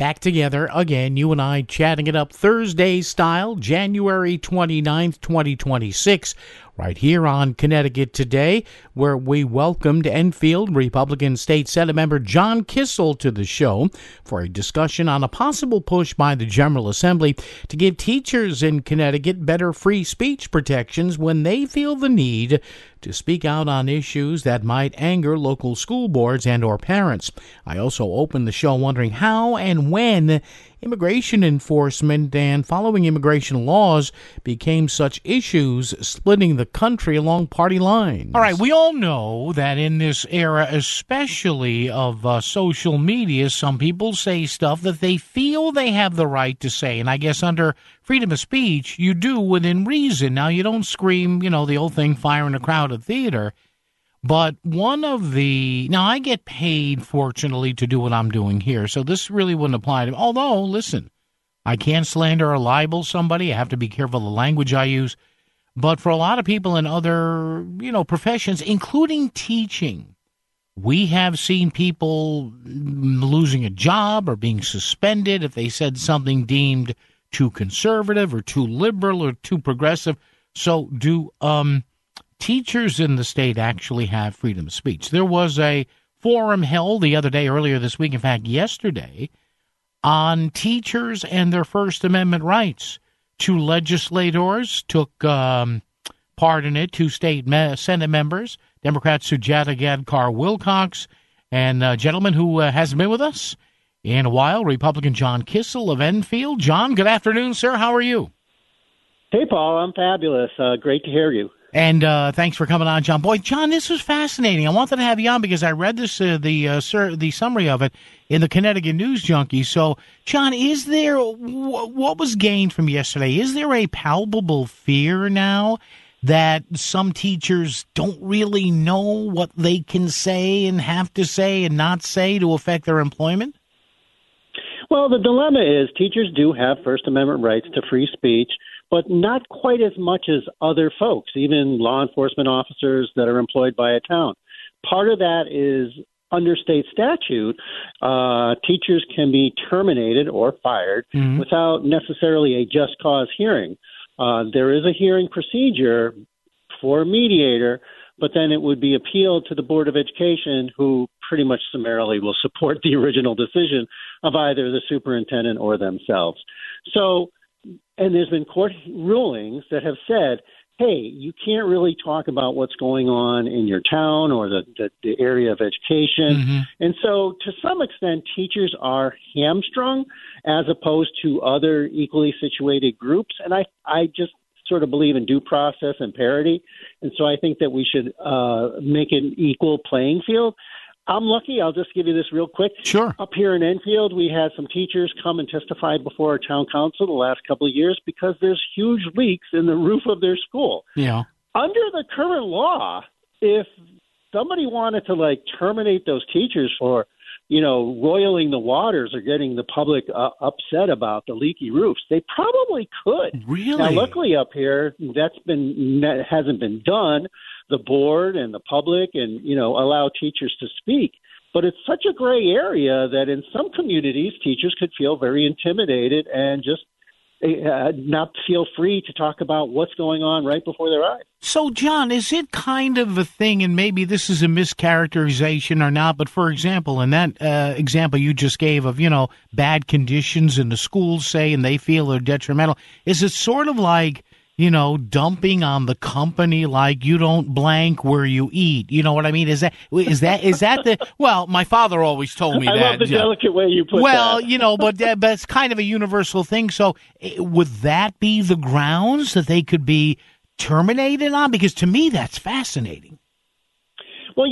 Back together again, you and I chatting it up Thursday style, January 29th, 2026, right here on Connecticut Today, where we welcomed Enfield Republican State Senate member John Kissel to the show for a discussion on a possible push by the General Assembly to give teachers in Connecticut better free speech protections when they feel the need to speak out on issues that might anger local school boards and or parents. I also opened the show wondering how and when immigration enforcement and following immigration laws became such issues, splitting the country along party lines. All right, we all know that in this era, especially of social media, some people say stuff that they feel they have the right to say. And I guess under freedom of speech, you do within reason. Now, you don't scream, the old thing, fire in a crowded theater. But now I get paid, fortunately, to do what I'm doing here, so this really wouldn't apply to me. Although, listen, I can't slander or libel somebody. I have to be careful of the language I use. But for a lot of people in other, professions, including teaching, we have seen people losing a job or being suspended if they said something deemed too conservative or too liberal or too progressive. So do teachers in the state actually have freedom of speech? There was a forum held the other day, earlier this week, in fact, yesterday, on teachers and their First Amendment rights. Two legislators took part in it, two state Senate members, Democrat Sujata Gadkar-Wilcox, and a gentleman who hasn't been with us in a while, Republican John Kissel of Enfield. John, good afternoon, sir. How are you? Hey, Paul. I'm fabulous. Great to hear you. And thanks for coming on, John. Boy, John, this was fascinating. I wanted to have you on because I read this, the summary of it in the Connecticut News Junkie. So, John, is there what was gained from yesterday? Is there a palpable fear now that some teachers don't really know what they can say and have to say and not say to affect their employment? Well, the dilemma is teachers do have First Amendment rights to free speech, but not quite as much as other folks, even law enforcement officers that are employed by a town. Part of that is under state statute, teachers can be terminated or fired without necessarily a just cause hearing. There is a hearing procedure for a mediator, but then it would be appealed to the Board of Education, who pretty much summarily will support the original decision of either the superintendent or themselves. So, and there's been court rulings that have said, hey, you can't really talk about what's going on in your town or the area of education. And so to some extent, teachers are hamstrung as opposed to other equally situated groups. And I just sort of believe in due process and parity. And so I think that we should make it an equal playing field. I'm lucky. I'll just give you this real quick. Sure. Up here in Enfield, we had some teachers come and testify before our town council the last couple of years because there's huge leaks in the roof of their school. Yeah. Under the current law, if somebody wanted to terminate those teachers for, roiling the waters or getting the public upset about the leaky roofs, they probably could. Really? Now, luckily up here, that hasn't been done. The board and the public and, allow teachers to speak. But it's such a gray area that in some communities, teachers could feel very intimidated and just not feel free to talk about what's going on right before their eyes. So, John, is it kind of a thing, and maybe this is a mischaracterization or not, but for example, in that example you just gave of, bad conditions in the schools, say, and they feel they're detrimental, is it sort of like, dumping on the company, like you don't blank where you eat? You know what I mean? Is that the, well, my father always told me that. I love the delicate way you put that. Well, but it's kind of a universal thing. So would that be the grounds that they could be terminated on? Because to me, that's fascinating. Well,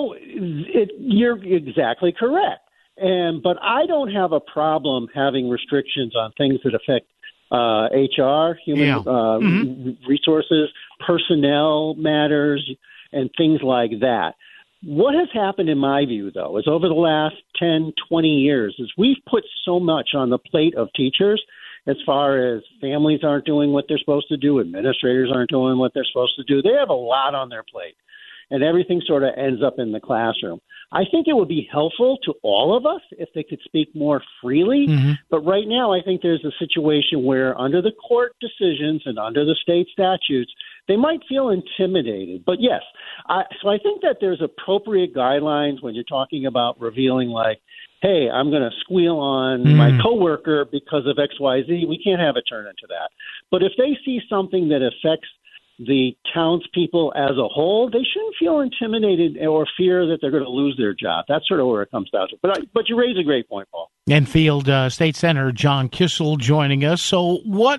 you're exactly correct. But I don't have a problem having restrictions on things that affect HR, human resources, personnel matters, and things like that. What has happened, in my view, though, is over the last 10, 20 years, is we've put so much on the plate of teachers as far as families aren't doing what they're supposed to do, administrators aren't doing what they're supposed to do. They have a lot on their plate, and everything sort of ends up in the classroom. I think it would be helpful to all of us if they could speak more freely. Mm-hmm. But right now, I think there's a situation where under the court decisions and under the state statutes, they might feel intimidated. But yes, so I think that there's appropriate guidelines when you're talking about revealing, like, hey, I'm going to squeal on my coworker because of XYZ. We can't have it turn into that. But if they see something that affects the townspeople as a whole, they shouldn't feel intimidated or fear that they're going to lose their job. That's sort of where it comes down to. But you raise a great point, Paul. Enfield State Senator John Kissel joining us. So what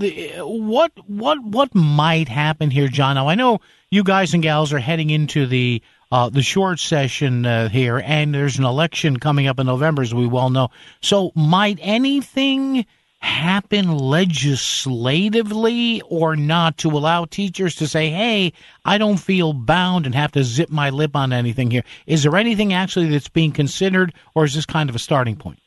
might happen here, John? Now I know you guys and gals are heading into the short session here, and there's an election coming up in November, as we well know. So might anything happen legislatively or not to allow teachers to say, hey, I don't feel bound and have to zip my lip on anything here? Is there anything actually that's being considered, or is this kind of a starting point?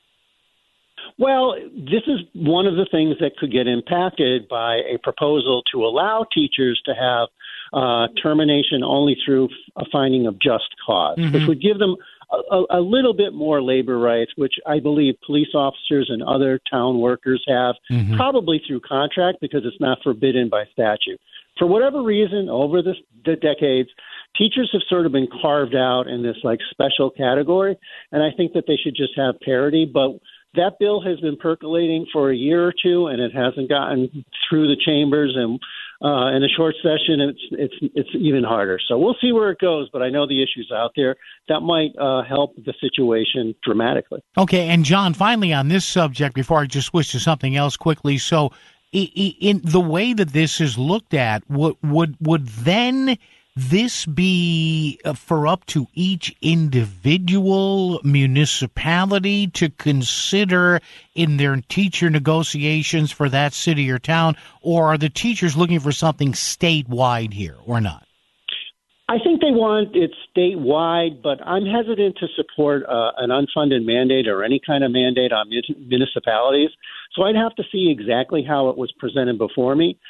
Well, this is one of the things that could get impacted by a proposal to allow teachers to have termination only through a finding of just cause, which would give them a little bit more labor rights, which I believe police officers and other town workers have, probably through contract because it's not forbidden by statute. For whatever reason, over the decades, teachers have sort of been carved out in this like special category, and I think that they should just have parity. But that bill has been percolating for a year or two, and it hasn't gotten through the chambers. And in a short session, it's even harder. So we'll see where it goes. But I know the issue's out there that might help the situation dramatically. Okay, and John, finally on this subject, before I just switch to something else quickly, so in the way that this is looked at, would then this be for up to each individual municipality to consider in their teacher negotiations for that city or town, or are the teachers looking for something statewide here or not? I think they want it statewide, but I'm hesitant to support an unfunded mandate or any kind of mandate on municipalities. So I'd have to see exactly how it was presented before me.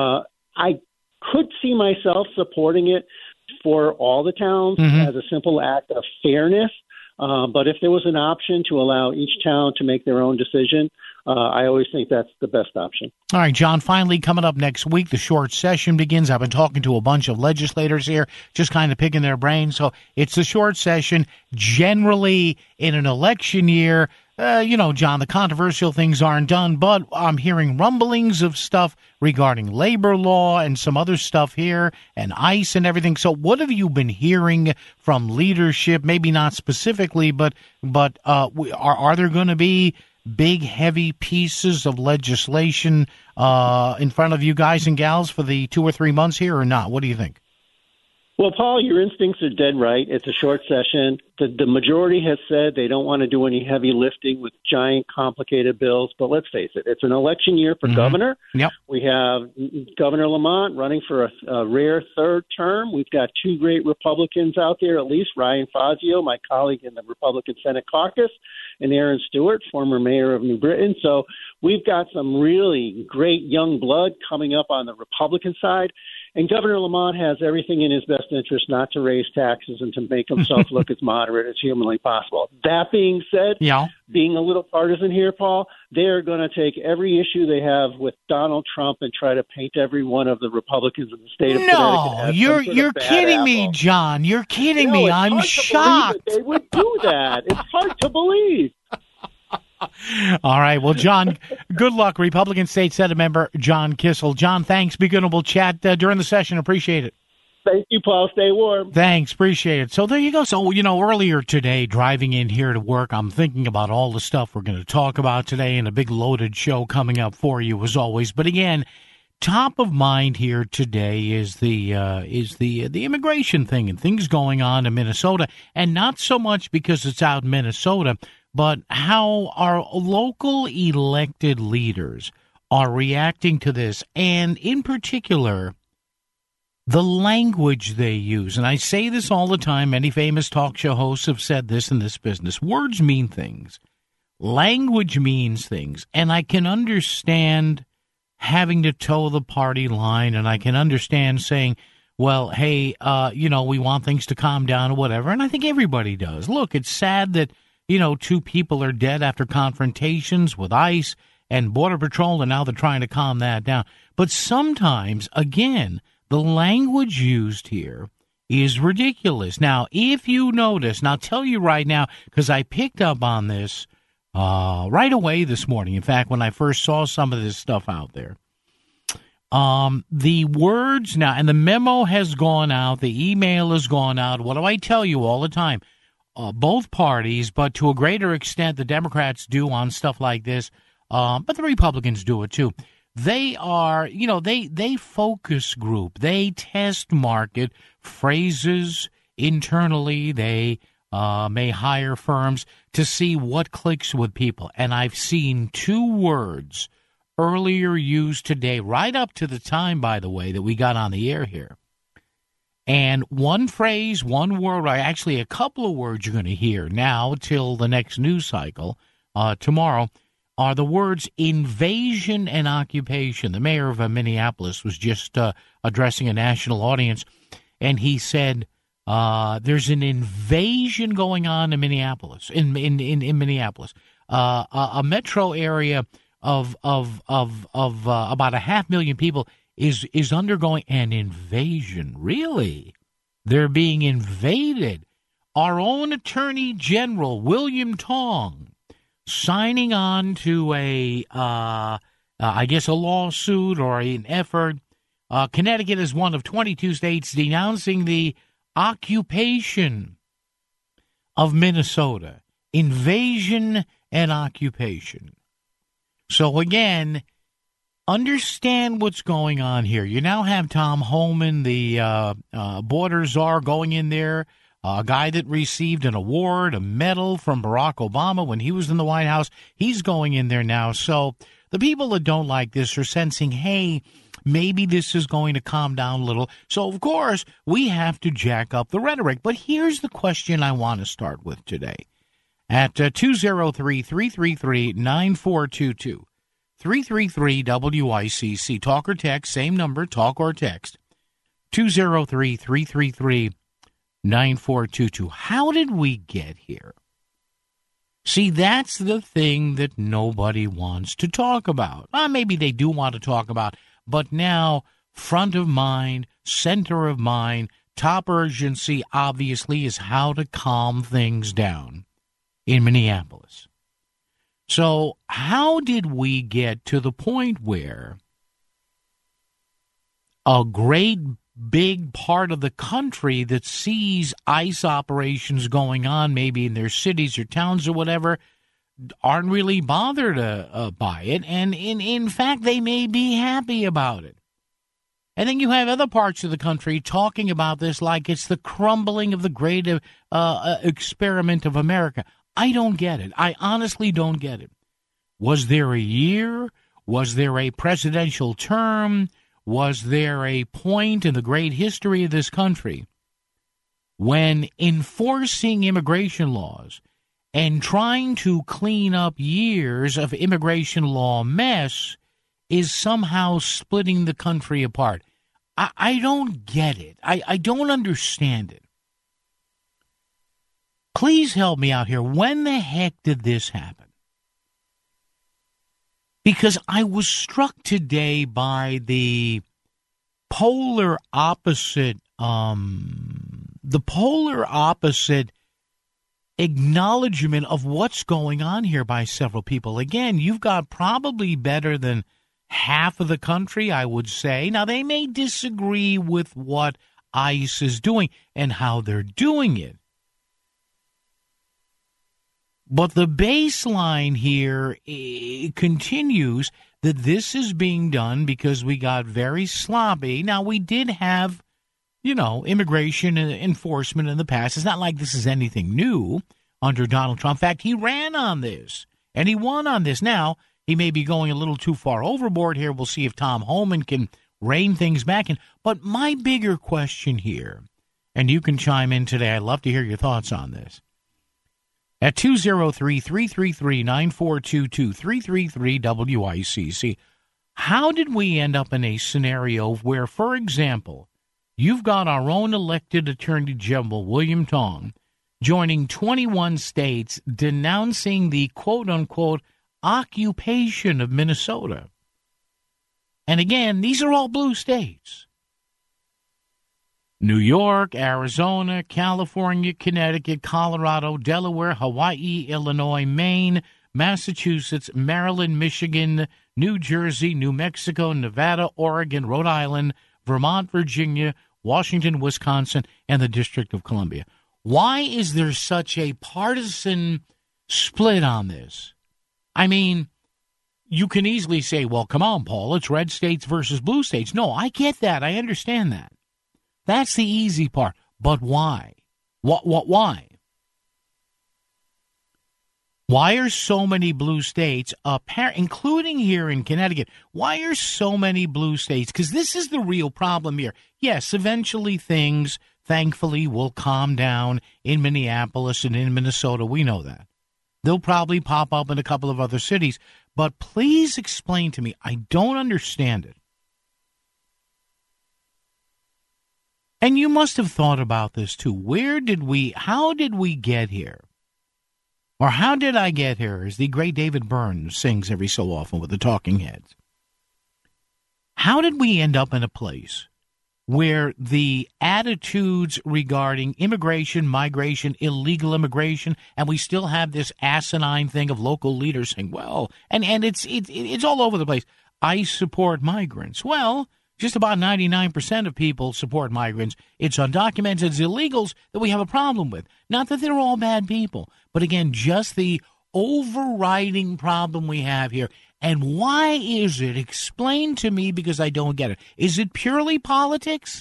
I could see myself supporting it for all the towns as a simple act of fairness. But if there was an option to allow each town to make their own decision, I always think that's the best option. All right, John, finally coming up next week, the short session begins. I've been talking to a bunch of legislators here, just kind of picking their brains. So it's the short session. Generally, in an election year, John, the controversial things aren't done, but I'm hearing rumblings of stuff regarding labor law and some other stuff here and ICE and everything. So what have you been hearing from leadership? Maybe not specifically, but are there going to be big, heavy pieces of legislation in front of you guys and gals for the 2 or 3 months here or not? What do you think? Well, Paul, your instincts are dead right. It's a short session. The majority has said they don't want to do any heavy lifting with giant, complicated bills. But let's face it, it's an election year for governor. Yep. We have Governor Lamont running for a rare third term. We've got two great Republicans out there, at least, Ryan Fazio, my colleague in the Republican Senate caucus, and Aaron Stewart, former mayor of New Britain. So we've got some really great young blood coming up on the Republican side. And Governor Lamont has everything in his best interest not to raise taxes and to make himself look as moderate as humanly possible. That being said, being a little partisan here, Paul, they're going to take every issue they have with Donald Trump and try to paint every one of the Republicans in the state of Connecticut. No, you're kidding me, John. You're kidding me. I'm shocked. They would do that. It's hard to believe. All right. Well, John, good luck. Republican State Senate member John Kissel. John, thanks. Be good, and we'll chat during the session. Appreciate it. Thank you, Paul. Stay warm. Thanks. Appreciate it. So there you go. So, earlier today, driving in here to work, I'm thinking about all the stuff we're going to talk about today and a big loaded show coming up for you as always. But again, top of mind here today is the immigration thing and things going on in Minnesota, and not so much because it's out in Minnesota, but how our local elected leaders are reacting to this, and in particular, the language they use. And I say this all the time. Many famous talk show hosts have said this in this business. Words mean things. Language means things. And I can understand having to toe the party line, and I can understand saying, well, hey, we want things to calm down or whatever, and I think everybody does. Look, it's sad that, two people are dead after confrontations with ICE and Border Patrol, and now they're trying to calm that down. But sometimes, again, the language used here is ridiculous. Now, if you notice, and I'll tell you right now, because I picked up on this right away this morning. In fact, when I first saw some of this stuff out there, the words now, and the memo has gone out, the email has gone out. What do I tell you all the time? Both parties, but to a greater extent, the Democrats do on stuff like this, but the Republicans do it too. They are, they focus group. They test market phrases internally. They may hire firms to see what clicks with people. And I've seen two words earlier used today, right up to the time, by the way, that we got on the air here. And one phrase, one word, actually a couple of words you're going to hear now till the next news cycle tomorrow, are the words invasion and occupation. The mayor of Minneapolis was just addressing a national audience, and he said there's an invasion going on in Minneapolis, in Minneapolis, a metro area of about 500,000 people is undergoing an invasion. Really? They're being invaded. Our own Attorney General, William Tong, signing on to a lawsuit or an effort. Connecticut is one of 22 states denouncing the occupation of Minnesota. Invasion and occupation. So again, understand what's going on here. You now have Tom Homan, the border czar, going in there, a guy that received an award, a medal from Barack Obama when he was in the White House. He's going in there now. So the people that don't like this are sensing, hey, maybe this is going to calm down a little. So, of course, we have to jack up the rhetoric. But here's the question I want to start with today. At 203-333-9422, 333-WICC, talk or text, same number, talk or text, 203-333-9422. How did we get here? See, that's the thing that nobody wants to talk about. Maybe they do want to talk about, but now front of mind, center of mind, top urgency, obviously, is how to calm things down in Minneapolis. So how did we get to the point where a great big part of the country that sees ICE operations going on, maybe in their cities or towns or whatever, aren't really bothered by it, and in fact, they may be happy about it. And then you have other parts of the country talking about this like it's the crumbling of the great experiment of America. I don't get it. I honestly don't get it. Was there a year? Was there a presidential term? Was there a point in the great history of this country when enforcing immigration laws and trying to clean up years of immigration law mess is somehow splitting the country apart? I don't get it. I don't understand it. Please help me out here. When the heck did this happen? Because I was struck today by the polar opposite acknowledgement of what's going on here by several people. Again, you've got probably better than half of the country, I would say. Now, they may disagree with what ICE is doing and how they're doing it. But the baseline here continues that this is being done because we got very sloppy. Now, we did have, immigration enforcement in the past. It's not like this is anything new under Donald Trump. In fact, he ran on this, and he won on this. Now, he may be going a little too far overboard here. We'll see if Tom Homan can rein things back in. But my bigger question here, and you can chime in today. I'd love to hear your thoughts on this. At 203-333-9422, 333-WICC, how did we end up in a scenario where, for example, you've got our own elected Attorney General, William Tong, joining 21 states denouncing the quote-unquote occupation of Minnesota. And again, these are all blue states. New York, Arizona, California, Connecticut, Colorado, Delaware, Hawaii, Illinois, Maine, Massachusetts, Maryland, Michigan, New Jersey, New Mexico, Nevada, Oregon, Rhode Island, Vermont, Virginia, Washington, Wisconsin, and the District of Columbia. Why is there such a partisan split on this? I mean, you can easily say, well, come on, Paul, it's red states versus blue states. No, I get that. I understand that. That's the easy part. But why? Why? Why are so many blue states, including here in Connecticut, why are so many blue states? Because this is the real problem here. Yes, eventually things, thankfully, will calm down in Minneapolis and in Minnesota. We know that. They'll probably pop up in a couple of other cities. But please explain to me. I don't understand it. And you must have thought about this, too. How did we get here? Or how did I get here, as the great David Byrne sings every so often with the Talking Heads. How did we end up in a place where the attitudes regarding immigration, migration, illegal immigration, and we still have this asinine thing of local leaders saying, well, and it's all over the place. I support migrants. Well, just about 99% of people support migrants. It's undocumented, it's illegals that we have a problem with. Not that they're all bad people, but again, just the overriding problem we have here. And why is it? Explain to me, because I don't get it. Is it purely politics?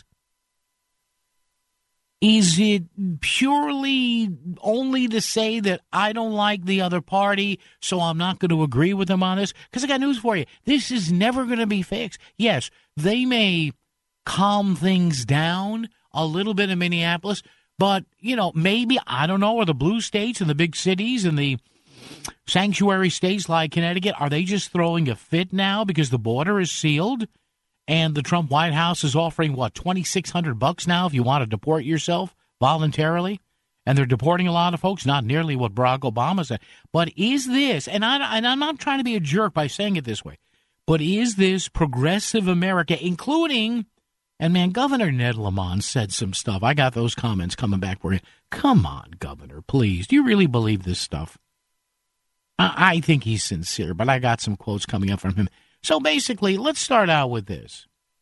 Is it purely only to say that I don't like the other party, so I'm not going to agree with them on this? Because I got news for you. This is never going to be fixed. Yes, they may calm things down a little bit in Minneapolis, but, maybe, I don't know, are the blue states and the big cities and the sanctuary states like Connecticut, are they just throwing a fit now because the border is sealed? And the Trump White House is offering, $2,600 now if you want to deport yourself voluntarily? And they're deporting a lot of folks, not nearly what Barack Obama said. But is this, and I'm not trying to be a jerk by saying it this way, but is this progressive America, including, and man, Governor Ned Lamont said some stuff. I got those comments coming back for you. Come on, Governor, please. Do you really believe this stuff? I think he's sincere, but I got some quotes coming up from him. So basically, let's start out with this.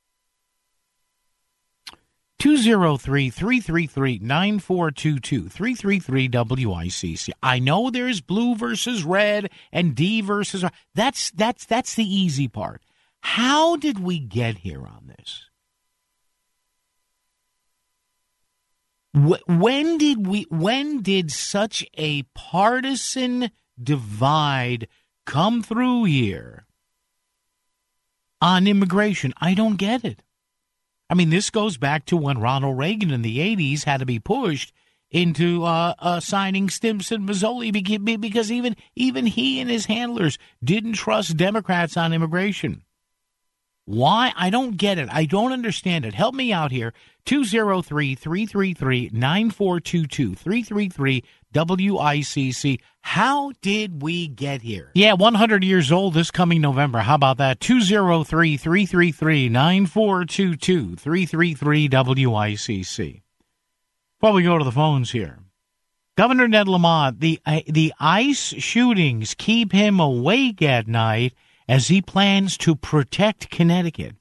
203-333-9422, 333-WICC. I know there's blue versus red and D versus R. That's the easy part. How did we get here on this? When did such a partisan divide come through here on immigration? I don't get it. I mean, this goes back to when Ronald Reagan in the 80s had to be pushed into signing Stimson Mazzoli because even he and his handlers didn't trust Democrats on immigration. Why? I don't get it. I don't understand it. Help me out here. 203-333-9422, 333-WICC. How did we get here? Yeah, 100 years old this coming November. How about that? 203-333-9422, 333-WICC. Before we go to the phones here, Governor Ned Lamont, the ICE shootings keep him awake at night as he plans to protect Connecticut.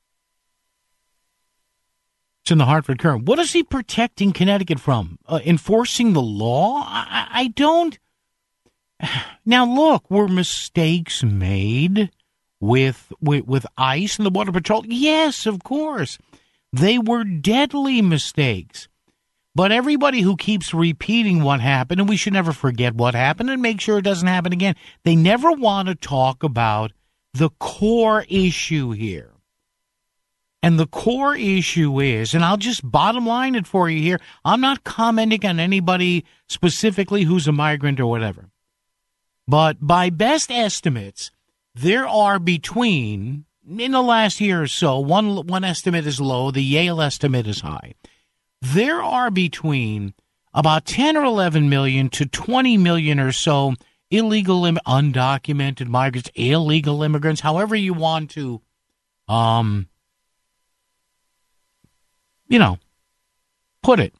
It's in the Hartford Courant. What is he protecting Connecticut from? Enforcing the law? I don't. Now, look, were mistakes made with ICE and the Border Patrol? Yes, of course. They were deadly mistakes. But everybody who keeps repeating what happened, and we should never forget what happened and make sure it doesn't happen again, they never want to talk about the core issue here. And the core issue is, and I'll just bottom line it for you here, I'm not commenting on anybody specifically who's a migrant or whatever. But by best estimates, there are between, in the last year or so, one estimate is low, the Yale estimate is high. There are between about 10 or 11 million to 20 million or so illegal, undocumented migrants, illegal immigrants, however you want to, put it.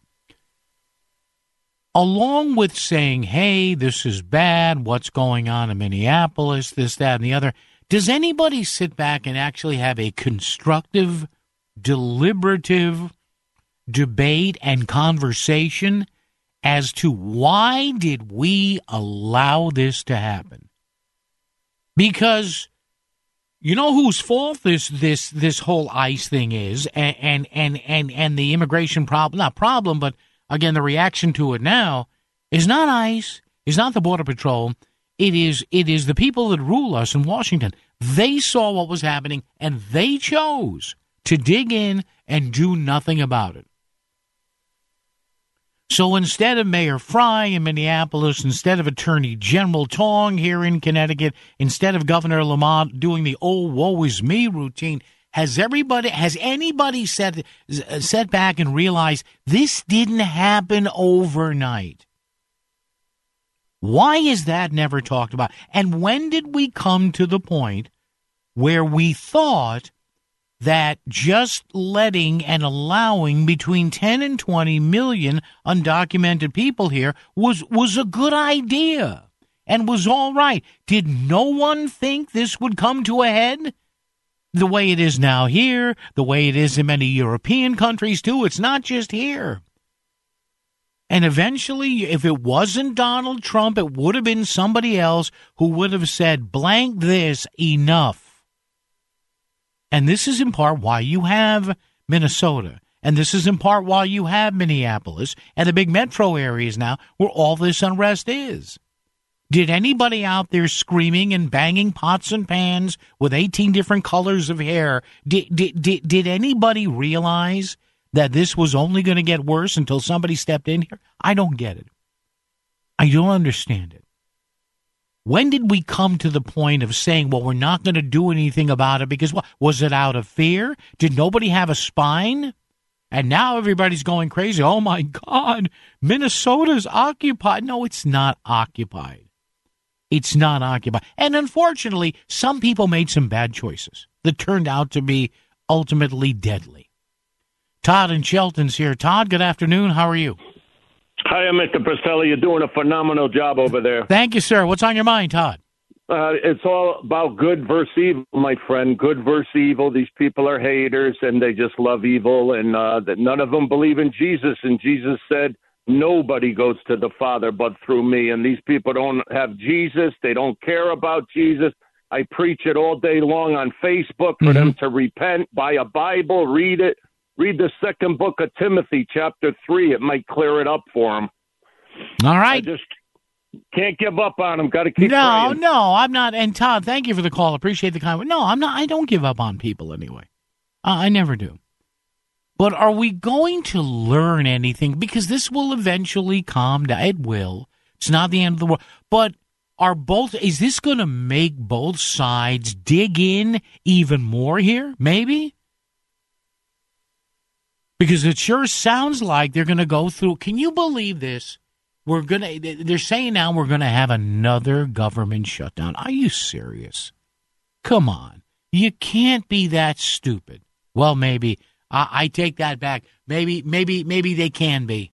Along with saying, hey, this is bad, what's going on in Minneapolis, this, that, and the other, does anybody sit back and actually have a constructive, deliberative debate and conversation as to why did we allow this to happen? Because you know whose fault this whole ICE thing is, and the immigration problem, not problem, but again, the reaction to it now is not ICE, is not the Border Patrol. It is the people that rule us in Washington. They saw what was happening, and they chose to dig in and do nothing about it. So instead of Mayor Fry in Minneapolis, instead of Attorney General Tong here in Connecticut, instead of Governor Lamont doing the "oh, woe is me" routine, has anybody sat back and realized this didn't happen overnight? Why is that never talked about? And when did we come to the point where we thought that just letting and allowing between 10 and 20 million undocumented people here was a good idea and was all right? Did no one think this would come to a head? The way it is now here, the way it is in many European countries too, it's not just here. And eventually, if it wasn't Donald Trump, it would have been somebody else who would have said, blank this, enough. And this is in part why you have Minnesota. And this is in part why you have Minneapolis and the big metro areas now where all this unrest is. Did anybody out there screaming and banging pots and pans with 18 different colors of hair, did anybody realize that this was only going to get worse until somebody stepped in here? I don't get it. I don't understand it. When did we come to the point of saying, well, we're not going to do anything about it because what? Was it out of fear? Did nobody have a spine? And now everybody's going crazy. Oh, my God, Minnesota's occupied. No, it's not occupied. It's not occupied. And unfortunately, some people made some bad choices that turned out to be ultimately deadly. Todd and Shelton's here. Todd, good afternoon. How are you? Hi, Mr. Pastelli. You're doing a phenomenal job over there. Thank you, sir. What's on your mind, Todd? It's all about good versus evil, my friend. Good versus evil. These people are haters, and they just love evil, and that none of them believe in Jesus. And Jesus said, nobody goes to the Father but through me. And these people don't have Jesus. They don't care about Jesus. I preach it all day long on Facebook for them to repent, buy a Bible, read it. Read the second book of Timothy, chapter 3. It might clear it up for them. All right. I just can't give up on them. Got to keep praying. No, I'm not. And Todd, thank you for the call. Appreciate the comment. No, I'm not. I don't give up on people anyway. I never do. But are we going to learn anything? Because this will eventually calm down. It will. It's not the end of the world. But is this going to make both sides dig in even more here? Maybe? Because it sure sounds like they're going to go through. Can you believe this? They're saying now we're going to have another government shutdown. Are you serious? Come on. You can't be that stupid. Well, maybe. I take that back. Maybe they can be.